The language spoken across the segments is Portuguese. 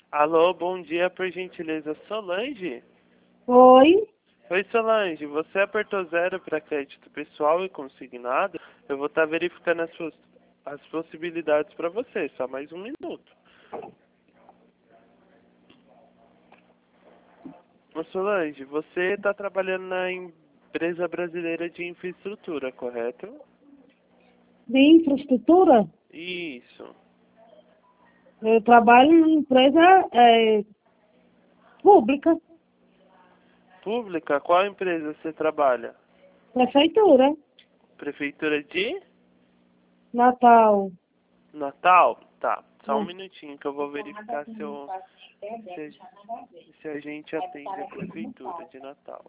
Alô, bom dia, por gentileza, Solange? Oi? Oi, Solange, você apertou zero para crédito pessoal e consignado? Eu vou estar verificando as possibilidades para você, só mais um minuto. Ô, Solange, você está trabalhando na empresa brasileira de infraestrutura, correto? De infraestrutura? Isso. Eu trabalho em empresa pública, Pública? Qual empresa você trabalha? prefeitura, Prefeitura de Natal. Natal? Tá, só um Hum. minutinho que eu vou verificar se a gente atende a prefeitura de Natal.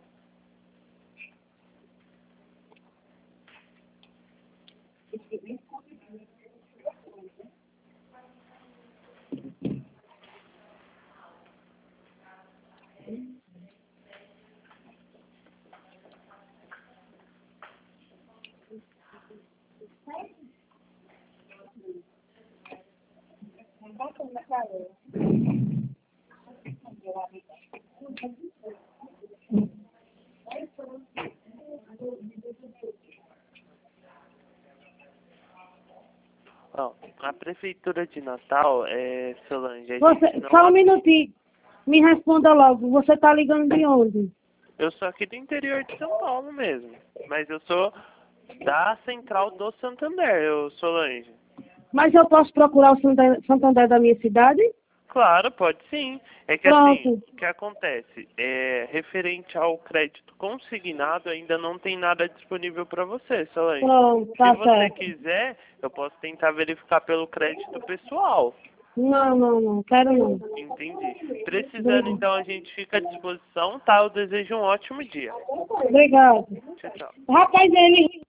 Ó, a prefeitura de Natal, Solange, a gente não Só um atende. minutinho, me responda logo, você está ligando de onde? Eu sou aqui do interior de São Paulo mesmo, mas eu sou da Central do Santander, Solange. Mas eu posso procurar o Santander da minha cidade? Claro, pode sim. É que assim, Pronto, o que acontece? Referente ao crédito consignado, ainda não tem nada disponível para você, Solange. pronto, Se tá você certo. quiser, eu posso tentar verificar pelo crédito pessoal. Não, quero não. Entendi. Precisando, então, a gente fica à disposição, tá? Eu desejo um ótimo dia. Obrigado. Tchau, tchau. Rapaz, ele